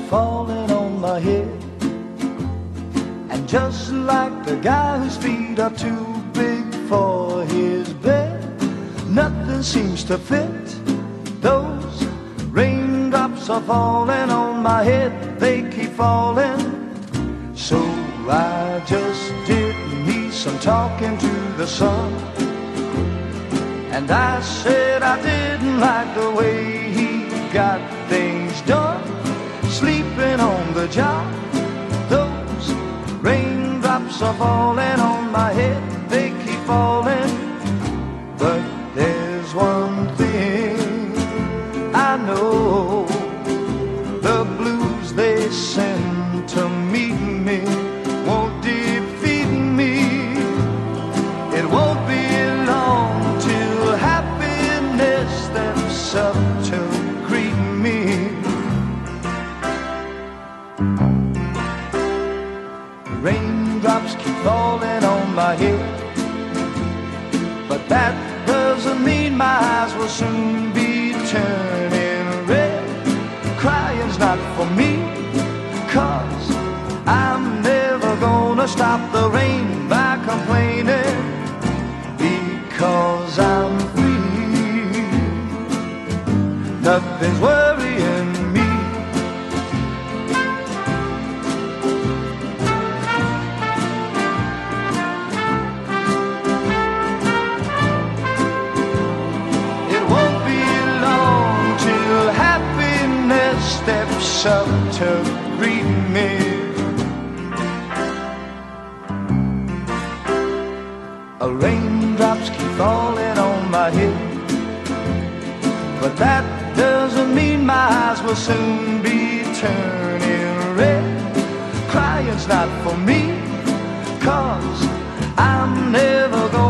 falling on my head. And just like the guy whose feet are too big for his bed, nothing seems to fit. Those raindrops are falling on my head, they keep falling. So I just did me some talking to the sun, and I said I didn't like the way he got things done, sleeping on the job. Those raindrops are falling on my head, they keep falling. But there's one thing I know, the blues they send to meet me won't defeat me. It won't be long till happiness steps up to greet me. Raindrops keep falling on my head, but that doesn't mean my eyes will soon be turning red. Crying's not for me, 'cause I'm never gonna stop the rain by complaining, because I'm free. Nothing's worrying me. It won't be long till happiness steps up to greet me. Raindrops keep falling on my head, but that doesn't mean my eyes will soon be turning red. Crying's not for me, 'cause I'm never gonna